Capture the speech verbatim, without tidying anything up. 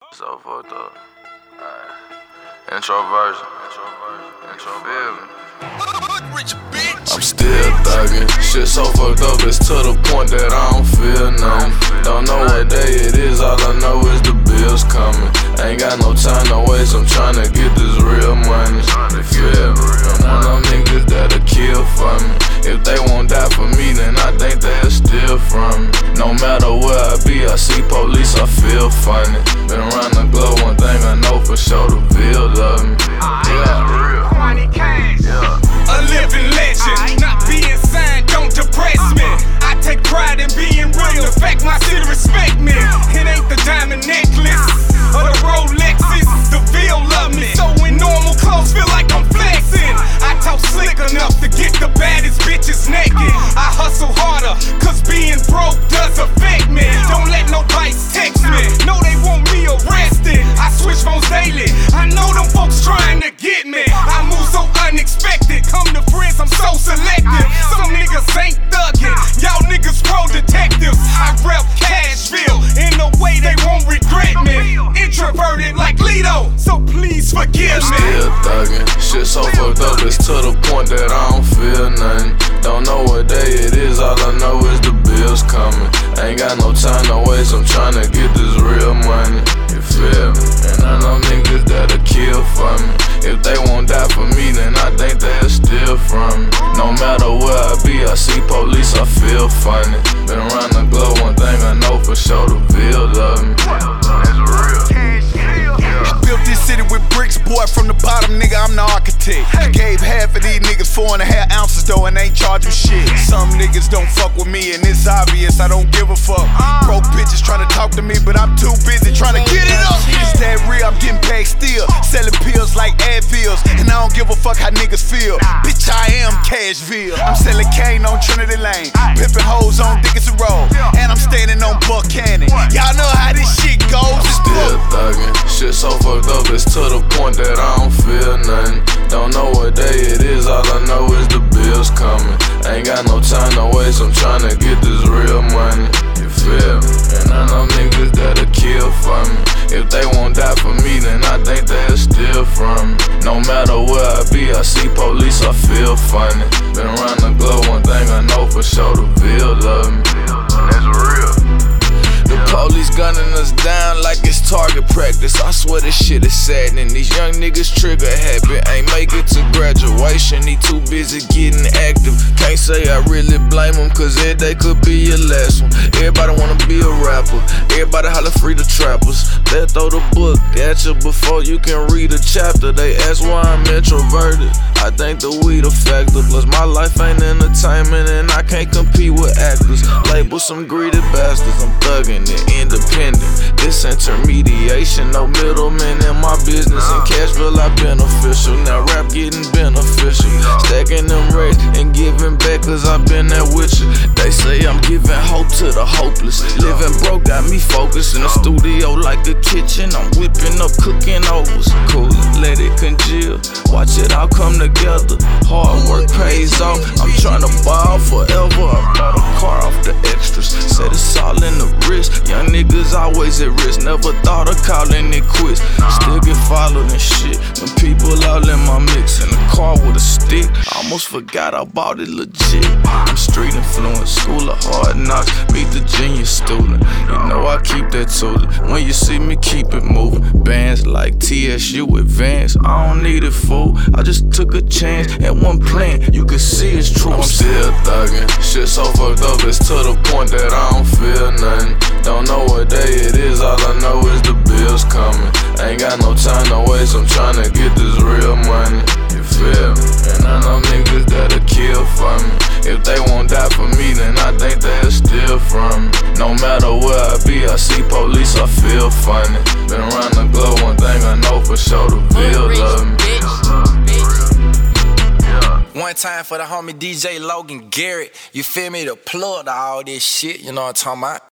So fucked up. Alright. Intro version. Intro version. Intro version. I'm still thuggin'. Shit so fucked up, it's to the point that I don't feel nothing. Don't know what day it is, all I know is the bills coming. Ain't got no time to waste, I'm tryna get this real money. You feel me? And one of them niggas that'll kill for me. If they won't die for me, then I think they'll steal from me. No matter where I be, I see police, I feel funny. Been around the globe, one thing I know for sure, the Ville love me. Yeah, real. Yeah. A living legend, not being signed don't depress me. I take pride in being real, the fact my city respect me. It ain't the diamond necklace or the Rolexes, the Ville love me. So in normal clothes feel like I'm flexing. I talk slick enough to get the baddest bitches naked. I hustle harder, cause being broke does affect me. Don't let no dice text me, no they want me arrested. I switch phones daily, I know them folks trying to get me. I move so unexpected, come to friends, I'm so selective. Some niggas ain't thuggin', y'all niggas pro detectives. I rep Cashville in a way they won't regret me. Introverted like Lito, so please forgive me. Still thuggin', shit so fucked up, it's to the point that I don't feel nothing. Don't know what day it is, all I know is the bills coming. Ain't got no time to waste, I'm tryna get this real money. You feel me? And I know niggas that'll kill for me. If they won't die for me, then I think they'll steal from me. No matter where I be, I see police, I feel funny. Been around the globe, one thing I know for sure, the Ville love me. That's real. Built this city with bricks, boy, from the bottom, nigga, I'm the architect. I gave half of these niggas four and a half ounces though, and ain't charge them shit. Some niggas don't fuck with me, and it's obvious I don't give a fuck. Broke bitches tryna talk to me, but I'm too busy tryna get it up. It's that real, I'm getting paid still, selling pills like Advils, and I don't give a fuck how niggas feel. Bitch, I am Cashville. I'm selling cane on Trinity Lane, pimping hoes on Dickinson Road, and I'm standing on Buchanan. Y'all know how this shit goes. It's still thuggin', shit so fucked up, it's to the point that I don't feel nothing. Don't know what day it is, all I know is the bills coming. Ain't got no time to waste, I'm tryna get this real money. You feel me? And I know niggas that'll kill for me. If they won't die for me, then I think they'll steal from me. No matter where I be, I see police, I feel funny. Been around the globe, one thing I know for sure, the Ville love me. That's real. The police gunning us down like it's target practice. I swear this shit is saddening. These young niggas trigger happy, ain't make it to graduation. He too busy getting active. Can't say I really blame him, cause every day could be your last one. Everybody wanna be a rapper, everybody holler free the trappers. They'll throw the book at you before you can read a chapter. They ask why I'm introverted, I think the weed a factor. Plus my life ain't entertainment and I can't compete with actors. Label some greedy bastards, I'm thuggin' it, independent. This intermediation, no middleman in my business. In Cashville I beneficial, now rap getting beneficial. Stacking them racks and giving back cause I been there with you. They say I'm giving hope to the hopeless. Living broke got me focused in the studio like a kitchen. I'm whipping up cooking overs. Cool, let it congeal, watch it all come together. Hard work pays off, I'm tryna ball forever. I bought a car off the extras, said it's all in the wrist. Young niggas always at risk, never thought of calling it quits. Still get followed and shit when people all in my mix. In the car with a stick, almost forgot I bought it legit. I'm street influence, school of hard knocks, meet the genius student. You know I keep that tooling, when you see me keep it moving. Bands like T S U Advance, I don't need it fool, I just took a chance at one plan, you can see it's true. I'm still thuggin', shit so fucked up, it's to the point that I don't feel nothing. Don't know what day it is, all I know is the bills coming. Ain't got no time to waste, I'm tryna get this real money. You feel me? And I know niggas that'll kill for me. If they won't die for me, then I think they'll steal from me. No matter where I be, I see police, I feel funny. Been around the globe, one thing I know for sure, the Ville love me. One time for the homie D J Logan Garrett, you feel me, the plug to all this shit, you know what I'm talking about?